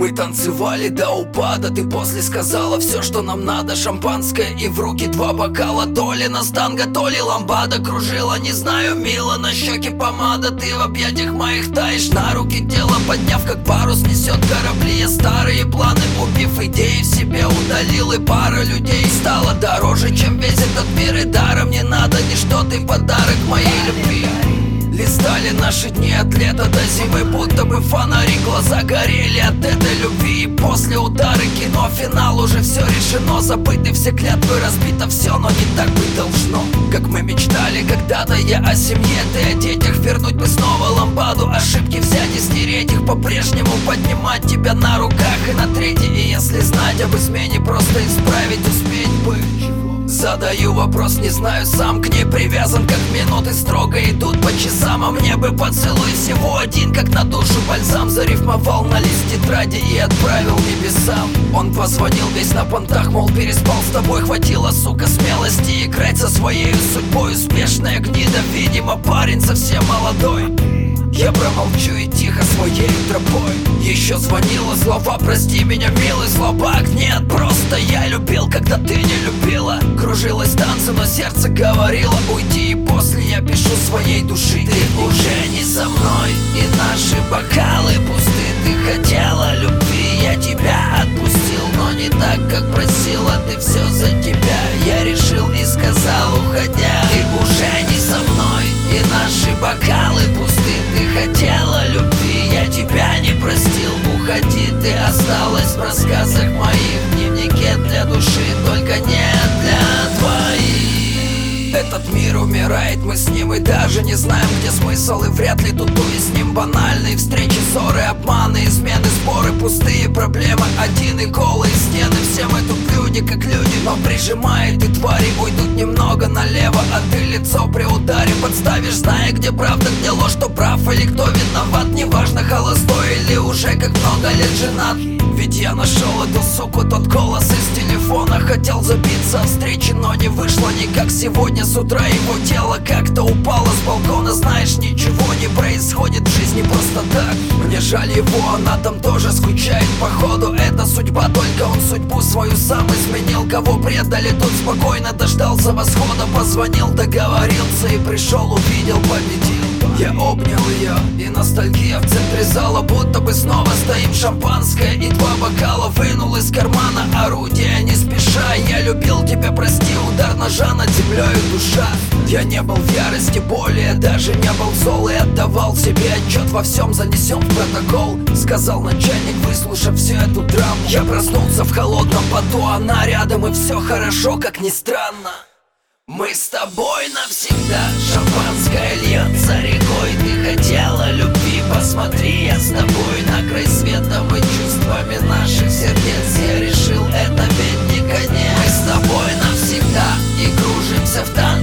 Мы танцевали до упада, ты после сказала все, что нам надо. Шампанское и в руки 2 бокала. То ли нас танго, то ли ламбада кружила, не знаю, мило, на щеке помада. Ты в объятиях моих таешь, на руки тело подняв, как парус несет корабли. Я старые планы убив, идеи в себе удалил, и пара людей стала дороже, чем весь этот мир. И даром не надо ничто, ты подарок моей любви. Листали наши дни от лета до зимы, будто бы фонари, глаза горели от этой любви. И после удара кино, финал, уже все решено. Забыты все клятвы, разбито все, но не так быть должно. Как мы мечтали когда-то, я о семье, ты о детях. Вернуть бы снова ламбаду, ошибки взять и стереть их. По-прежнему поднимать тебя на руках и на трети. И если знать об измене, просто исправить успеть бы. Задаю вопрос, не знаю сам, к ней привязан, как минуты строго идут по часам. А мне бы поцелуй всего один, как на душу бальзам. Зарифмовал на лист тетради и отправил небесам. Он позвонил весь на понтах, мол, переспал с тобой. Хватило, сука, смелости играть со своей судьбой. Успешная гнида, видимо, парень совсем молодой. Я промолчу и тихо своей тропой. Еще звонила слова: прости меня, милый слабак. Нет, просто я любил, когда ты не любила. Кружилась танцы, но сердце говорило уйди. И после я пишу своей души: ты уже не со мной, и наши бокалы пусты. Ты хотела любви, я тебя отпустил, но не так, как просила. Ты все за тебя, я решил и сказал, уходя: ты уже не со мной, и наши бокалы пусты. Ты хотела любви, я тебя не простил. Уходи, ты осталась в рассказах моих, в дневнике для души, только не для твоих. Этот мир умирает, мы с ним и даже не знаем, где смысл. И вряд ли тут с ним банальные встречи, ссоры, обманы, измены, споры, пустые проблемы. Один и голые стены, все мы тут люди как люди. Но прижимает, и твари уйдут немного налево, а ты лицо при ударе подставишь, зная, где правда, где ложь, кто прав или кто виноват. Неважно, холостой или уже как много лет женат. Ведь я нашел эту суку, тот голос из телефона. Хотел забиться о встрече, но не вышло никак. Сегодня с утра его тело как-то упало с балкона. Знаешь, ничего не происходит в жизни просто так. Мне жаль его, она там тоже скучает, походу. Это судьба, только он судьбу свою сам изменил. Кого предали, тот спокойно дождался восхода. Позвонил, договорился и пришел, увидел, победил. Я обнял ее, и ностальгия в центре зала. Будто бы снова стоим, шампанское и 2 бокала. Вынул из кармана орудие, не спеша. Я любил тебя, прости, удар ножа над землей душа. Я не был в ярости, более даже не был зол. И отдавал себе отчет, во всем занесем в протокол. Сказал начальник, выслушав всю эту драму. Я проснулся в холодном поту, она рядом, и все хорошо, как ни странно. Мы с тобой навсегда, шампанское льется рекой. Ты хотела любви, посмотри, я с тобой на край света. Мы чувствами наших сердец, я решил, это ведь не конец. Мы с тобой навсегда и кружимся в танце.